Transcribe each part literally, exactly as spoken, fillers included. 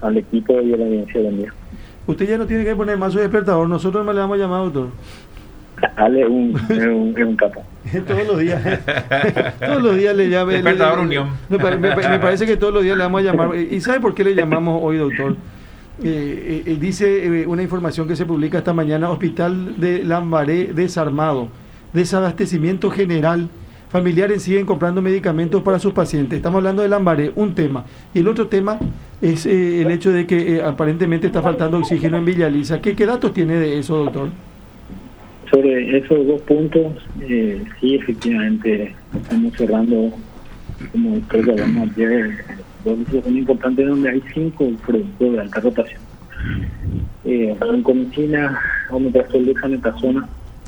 al equipo y a la audiencia del día. Usted ya no tiene que poner más su despertador, nosotros me le vamos a llamar, doctor. Ale es un, es un, es un capo. Todos los días. Todos los días le llame. Despertador le, Unión. Me, me, me parece que todos los días le vamos a llamar. ¿Y sabe por qué le llamamos hoy, doctor? Eh, eh, dice eh, una información que se publica esta mañana: Hospital de Lambaré desarmado, desabastecimiento general. Familiares siguen comprando medicamentos para sus pacientes. Estamos hablando de Lambaré, un tema. Y el otro tema es eh, el hecho de que eh, aparentemente está faltando oxígeno en Villa Elisa. ¿Qué, ¿Qué datos tiene de eso, doctor? Sobre esos dos puntos, eh, sí, efectivamente, estamos cerrando, como creo que hablamos ayer, dos licitaciones importantes donde hay cinco productos de alta rotación. Eh, Vancomicina, omeprazol, dexametasona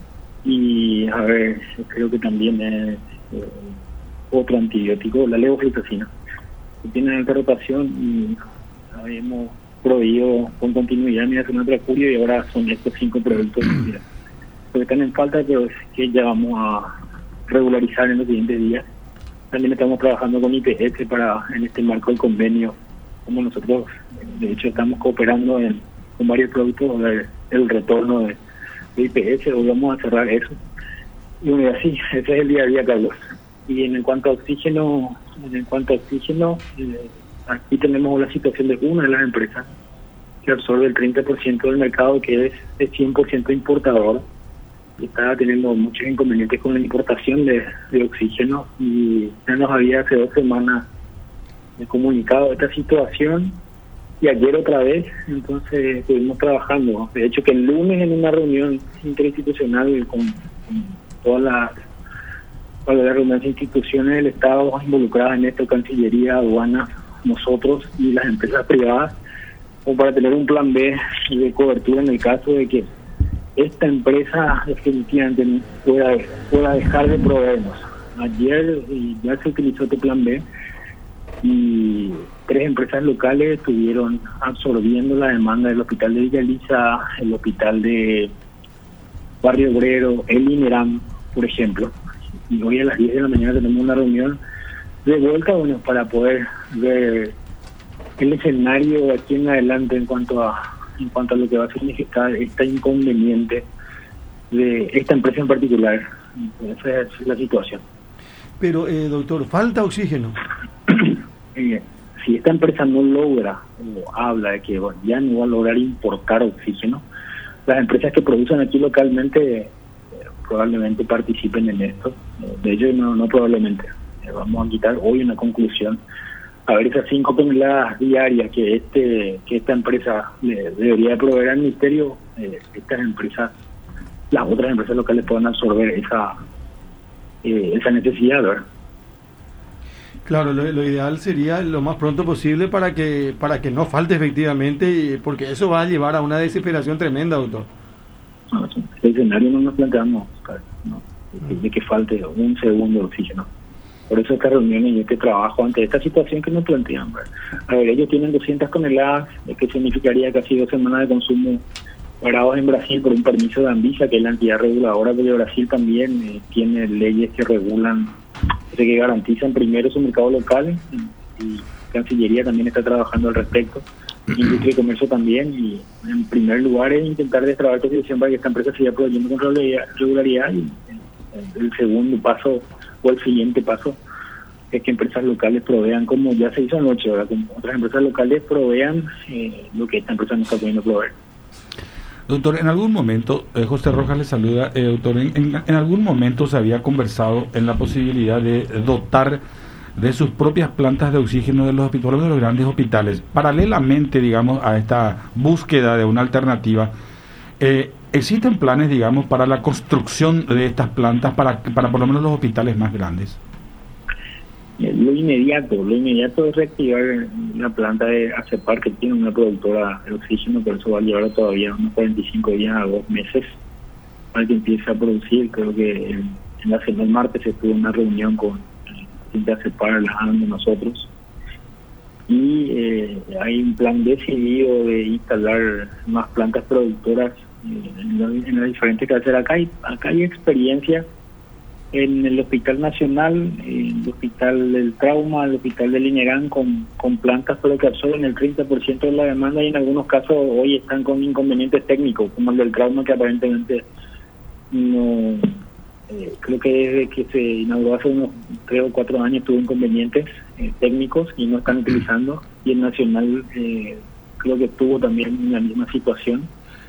y, a ver, creo que también es eh, otro antibiótico, la levofloxacina, que tiene alta rotación y habíamos prohibido con continuidad mediante otra curio y ahora son estos cinco productos que están en falta, que, que ya vamos a regularizar en los siguientes días. También estamos trabajando con I P S para, en este marco del convenio, como nosotros, de hecho, estamos cooperando en, con varios productos del el retorno de, de I P S, hoy vamos a cerrar eso. Y bueno, así, ese es el día a día, Carlos. Y en cuanto a oxígeno, en cuanto a oxígeno, eh, aquí tenemos la situación de una de las empresas que absorbe el treinta por ciento del mercado, que es de cien por ciento importador. Estaba teniendo muchos inconvenientes con la importación de, de oxígeno y ya nos había hace dos semanas comunicado esta situación y ayer otra vez, entonces estuvimos trabajando. De hecho, que el lunes en una reunión interinstitucional con, con todas las, todas las reuniones de instituciones del Estado involucradas en esto, Cancillería, aduanas, nosotros y las empresas privadas, como para tener un plan B de cobertura en el caso de que esta empresa definitivamente pueda, pueda dejar de proveernos. Ayer ya se utilizó este plan B y tres empresas locales estuvieron absorbiendo la demanda del hospital de Villa Elisa, el hospital de Barrio Obrero, el INERAM, por ejemplo. Y hoy a las diez de la mañana tenemos una reunión de vuelta, bueno, para poder ver el escenario de aquí en adelante en cuanto a en cuanto a lo que va a significar este inconveniente de esta empresa en particular. Esa es la situación. Pero, eh, doctor, ¿falta oxígeno? eh, si esta empresa no logra, o habla de que bueno, ya no va a lograr importar oxígeno, las empresas que producen aquí localmente eh, probablemente participen en esto. Eh, de ello, no, no probablemente. Eh, vamos a quitar hoy una conclusión. A ver, esas cinco toneladas diarias que este que esta empresa le debería proveer al ministerio, eh, estas empresas, las otras empresas locales puedan absorber esa eh, esa necesidad, ¿verdad? Claro, lo, lo ideal sería lo más pronto posible para que para que no falte efectivamente, porque eso va a llevar a una desesperación tremenda, doctor. No, ese escenario no nos planteamos, ¿no? de, de que falte un segundo de oxígeno. Por eso esta reunión y este trabajo ante esta situación que nos plantean. A ver, ellos tienen doscientas toneladas, que significaría casi dos semanas de consumo parados en Brasil por un permiso de Anvisa, que es la entidad reguladora, porque Brasil también eh, tiene leyes que regulan, que garantizan primero su mercado local, y, y Cancillería también está trabajando al respecto, Industria y Comercio también, y en primer lugar es intentar destrabar esta situación para que esta empresa siga proveyendo con regularidad, y el, el segundo paso o el siguiente paso es que empresas locales provean, como ya se hizo anoche, ¿verdad? Como otras empresas locales provean eh, lo que esta empresa no está pudiendo proveer. Doctor, en algún momento, eh, José Rojas le saluda, eh, doctor, en, en, en algún momento se había conversado en la posibilidad de dotar de sus propias plantas de oxígeno de los hospitales, de los grandes hospitales, paralelamente, digamos, a esta búsqueda de una alternativa. Eh, ¿Existen planes, digamos, para la construcción de estas plantas para, para por lo menos los hospitales más grandes? Lo inmediato, lo inmediato es reactivar la planta de Acepar, que tiene una productora de oxígeno, pero eso va a llevar todavía unos cuarenta y cinco días a dos meses para que empiece a producir. Creo que en, en la semana del martes se tuvo una reunión con el de Acepar, la A N de nosotros, y eh, hay un plan decidido de instalar más plantas productoras en, en las diferentes cabeceras. Acá hay, acá hay experiencia en el Hospital Nacional, el Hospital del Trauma, el Hospital de Linerán, con, con plantas pero que absorben el treinta por ciento de la demanda, y en algunos casos hoy están con inconvenientes técnicos, como el del Trauma, que aparentemente no, eh, creo que desde que se inauguró hace unos tres o cuatro años tuvo inconvenientes eh, técnicos y no están utilizando, y el Nacional eh, creo que tuvo también la misma situación.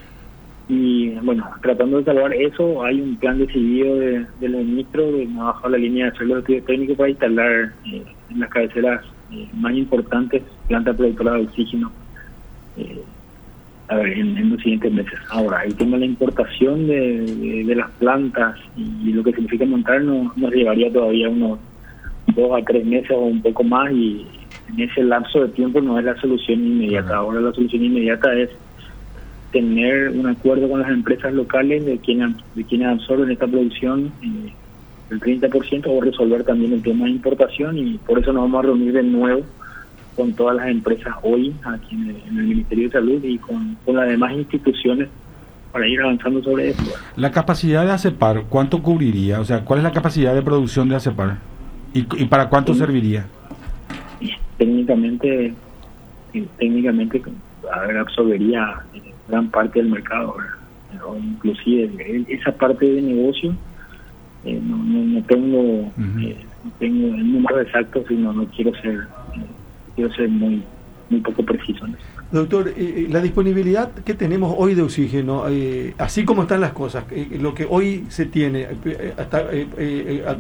Y bueno, tratando de salvar eso, hay un plan decidido de, de los ministros de no bajar la línea de hacer los estudios técnicos para instalar eh, en las cabeceras eh, más importantes plantas productoras de oxígeno eh, a ver, en, en los siguientes meses. Ahora, el tema de la importación de, de, de las plantas y, y lo que significa montar no, nos llevaría todavía unos dos a tres meses o un poco más, y en ese lapso de tiempo no es la solución inmediata. Ahora la solución inmediata es tener un acuerdo con las empresas locales de quienes, de quienes absorben esta producción eh, el treinta por ciento, o resolver también el tema de importación, y por eso nos vamos a reunir de nuevo con todas las empresas hoy aquí en el, en el Ministerio de Salud y con, con las demás instituciones para ir avanzando sobre esto. La capacidad de ACEPAR, ¿cuánto cubriría? O sea, ¿cuál es la capacidad de producción de ACEPAR? ¿Y, y para cuánto sí. serviría? Técnicamente, técnicamente a ver, absorbería gran parte del mercado, pero inclusive esa parte de negocio eh, no, no, no tengo uh-huh. eh, no tengo el número exacto, sino no quiero ser eh, quiero ser muy muy poco preciso en eso. Doctor, eh, la disponibilidad que tenemos hoy de oxígeno, eh, así como están las cosas, eh, lo que hoy se tiene eh, hasta eh, eh, eh,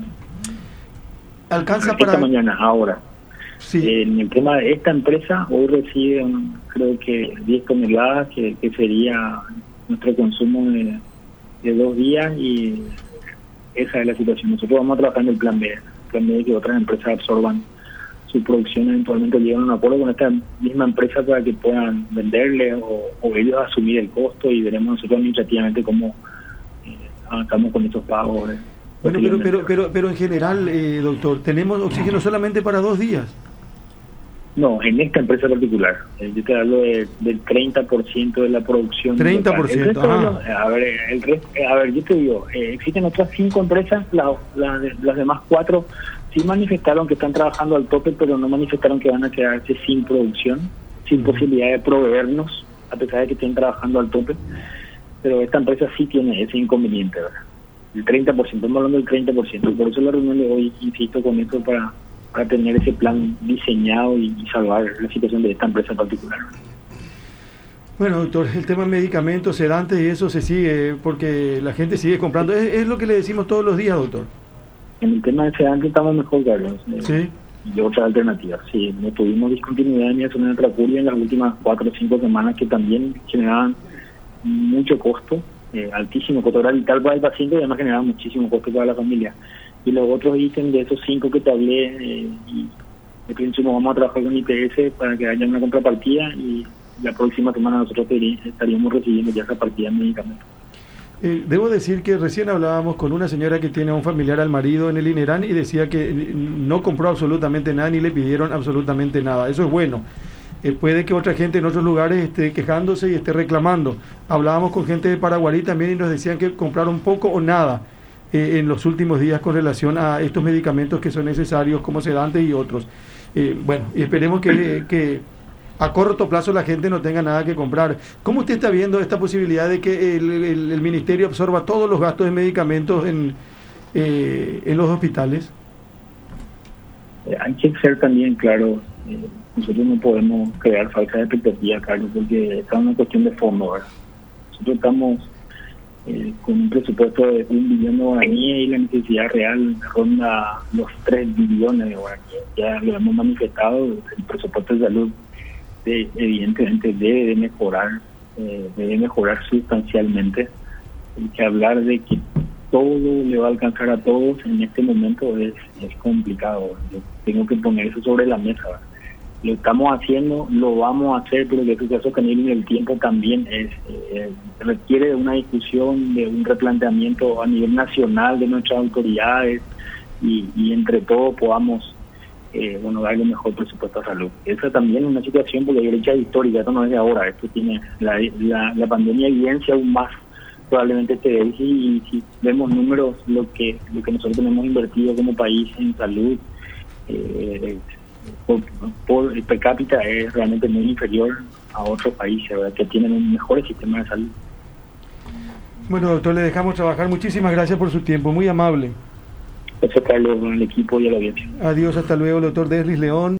alcanza esta para mañana ahora. Sí. Eh, en el tema de esta empresa, hoy recibe un, creo que diez toneladas, que, que sería nuestro consumo de, de dos días, y esa es la situación. Nosotros vamos a trabajar en el plan B, el plan B de que otras empresas absorban su producción, eventualmente llegan a un acuerdo con esta misma empresa para que puedan venderle o, o ellos asumir el costo, y veremos nosotros administrativamente cómo eh, avanzamos con estos pagos. Eh, bueno, pero, pero, pero, pero en general, eh, doctor, ¿tenemos oxígeno solamente para dos días? No, en esta empresa particular. Eh, yo te hablo de, del treinta por ciento de la producción. treinta por ciento, ah. de, a ver, el resto, a ver, yo te digo, eh, existen otras cinco empresas, la, la, las demás cuatro sí manifestaron que están trabajando al tope, pero no manifestaron que van a quedarse sin producción, sin uh-huh. posibilidad de proveernos, a pesar de que estén trabajando al tope. Pero esta empresa sí tiene ese inconveniente, ¿verdad? El treinta por ciento, estamos hablando del treinta por ciento. Por eso la reunión de hoy, insisto con esto, para... para tener ese plan diseñado y, y salvar la situación de esta empresa en particular. Bueno, doctor, el tema de medicamentos, sedantes y eso se sigue, porque la gente sigue comprando. Es, es lo que le decimos todos los días, doctor. En el tema de sedantes estamos mejor, Carlos. Eh, sí. Y otras alternativas. Sí, no tuvimos discontinuidad en la Tracuria en las últimas cuatro o cinco semanas, que también generaban mucho costo, eh, altísimo costo, era vital para el paciente, y además generaban muchísimo costo para la familia. Y los otros ítems de esos cinco que te hablé, eh, y de principio vamos a trabajar con I P S para que haya una contrapartida, y la próxima semana nosotros estaríamos recibiendo ya esa partida de medicamentos. Eh, debo decir que recién hablábamos con una señora que tiene a un familiar al marido en el Linerán y decía que no compró absolutamente nada ni le pidieron absolutamente nada. Eso es bueno. Eh, puede que otra gente en otros lugares esté quejándose y esté reclamando. Hablábamos con gente de Paraguarí también y nos decían que compraron poco o nada eh, en los últimos días con relación a estos medicamentos que son necesarios, como sedantes y otros. Eh, bueno, y esperemos que... que a corto plazo la gente no tenga nada que comprar. ¿Cómo usted está viendo esta posibilidad de que el, el, el Ministerio absorba todos los gastos de medicamentos en, eh, en los hospitales? Eh, hay que ser también claro, eh, nosotros no podemos crear falsas expectativas, Carlos, porque está una cuestión de fondo, ¿verdad? Nosotros estamos eh, con un presupuesto de un billón de guaraníes y la necesidad real ronda los tres billones de guaraníes. Ya lo hemos manifestado, el presupuesto de salud evidentemente debe de mejorar, eh, debe mejorar sustancialmente. Hay que hablar de que todo le va a alcanzar a todos en este momento es, es complicado. Yo tengo que poner eso sobre la mesa. Lo estamos haciendo, lo vamos a hacer, pero que eso sea sostenible en el tiempo también es eh, requiere de una discusión, de un replanteamiento a nivel nacional de nuestras autoridades y, y entre todos podamos Eh, bueno, darle mejor presupuesto a salud. Esa también es una situación, porque hay brecha histórica, esto no es de ahora, esto tiene la, la, la pandemia evidencia aún más probablemente te ves y, y si vemos números, lo que lo que nosotros tenemos invertido como país en salud, eh, por, por el per cápita es realmente muy inferior a otros países, ¿verdad?, que tienen un mejor sistema de salud. Bueno, doctor, le dejamos trabajar. Muchísimas gracias por su tiempo, muy amable. Eso, Carlos, con el equipo y a la audiencia. Adiós, hasta luego, doctor Deslis León.